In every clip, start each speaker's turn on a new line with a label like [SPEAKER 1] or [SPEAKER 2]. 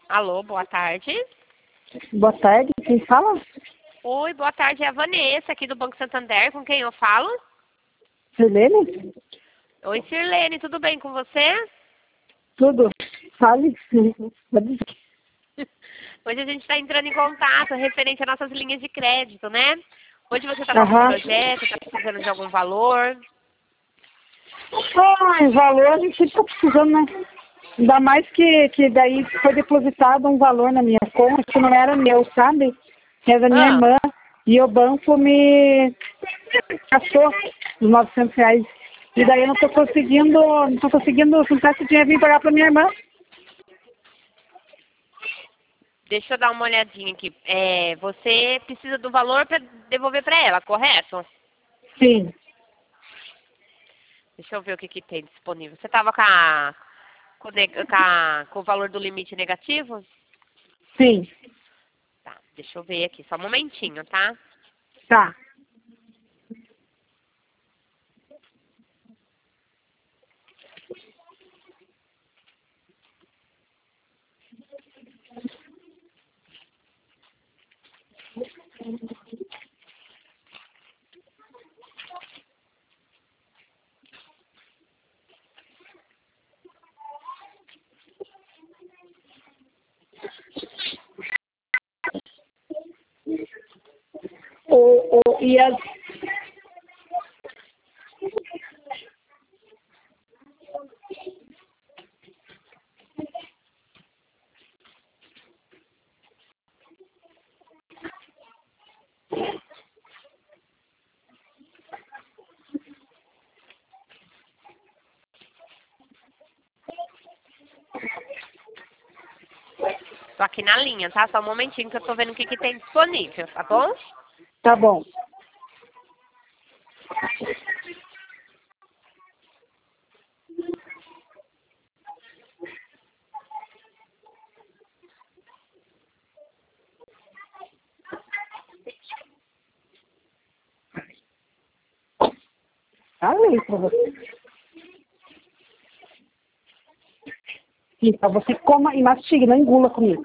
[SPEAKER 1] Alô, boa tarde.
[SPEAKER 2] Boa tarde, quem fala?
[SPEAKER 1] Oi, boa tarde, é a Vanessa, aqui do Banco Santander, com quem eu falo?
[SPEAKER 2] Sirlene?
[SPEAKER 1] Oi, Sirlene, tudo bem com você?
[SPEAKER 2] Tudo. Fale.
[SPEAKER 1] Hoje a gente está entrando em contato referente às nossas linhas de crédito, né? Hoje você está com algum
[SPEAKER 2] Aham.
[SPEAKER 1] projeto, está precisando de algum valor?
[SPEAKER 2] Em valor a gente está precisando, né? Ainda mais que daí foi depositado um valor na minha conta que não era meu, sabe? Que é da minha irmã. E o banco me gastou os R$ 900. E daí eu não estou conseguindo juntar esse dinheiro e vir pagar para minha irmã.
[SPEAKER 1] Deixa eu dar uma olhadinha aqui. Você precisa do valor para devolver para ela, correto?
[SPEAKER 2] Sim.
[SPEAKER 1] Deixa eu ver o que tem disponível. Você estava com o valor do limite negativo?
[SPEAKER 2] Sim.
[SPEAKER 1] Tá, deixa eu ver aqui, só um momentinho, tá?
[SPEAKER 2] Tá. E as...
[SPEAKER 1] Tô aqui na linha, tá? Só um momentinho que eu tô vendo o que tem disponível, tá bom?
[SPEAKER 2] Tá bom. Falei pra você. Então você coma e mastigue, não engula comigo.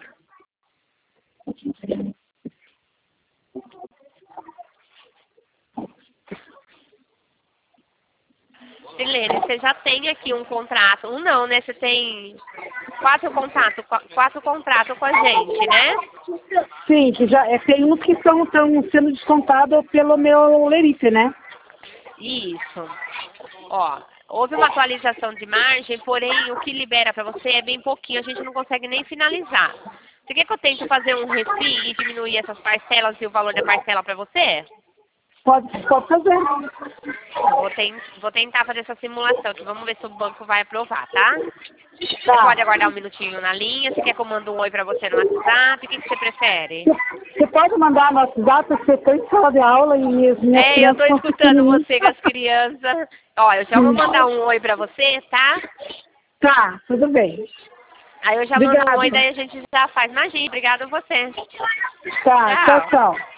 [SPEAKER 1] Silene, você já tem aqui um contrato. Um não, né? Você tem quatro contratos com a gente, né?
[SPEAKER 2] Sim, que já tem uns que estão sendo descontados pelo meu lerite, né?
[SPEAKER 1] Isso. Ó, houve uma atualização de margem, porém o que libera para você é bem pouquinho, a gente não consegue nem finalizar. Você quer que eu tente fazer um refis e diminuir essas parcelas e o valor da parcela para você?
[SPEAKER 2] Pode fazer.
[SPEAKER 1] Vou tentar fazer essa simulação aqui. Vamos ver se o banco vai aprovar, tá? Você
[SPEAKER 2] Tá.
[SPEAKER 1] pode aguardar um minutinho na linha. Você quer que eu mande um oi pra você no WhatsApp? O que você prefere?
[SPEAKER 2] Você pode mandar no WhatsApp, porque eu estou em sala de aula e as minhas
[SPEAKER 1] Eu tô
[SPEAKER 2] crianças estão
[SPEAKER 1] escutando
[SPEAKER 2] assistindo.
[SPEAKER 1] você com as crianças. Ó, eu já vou mandar um oi pra você, tá?
[SPEAKER 2] Tá, tudo bem.
[SPEAKER 1] Aí eu já mando um oi,
[SPEAKER 2] Obrigada.
[SPEAKER 1] daí a gente já faz magia. Obrigada a você.
[SPEAKER 2] Tá, tchau,
[SPEAKER 1] Tchau.
[SPEAKER 2] tchau.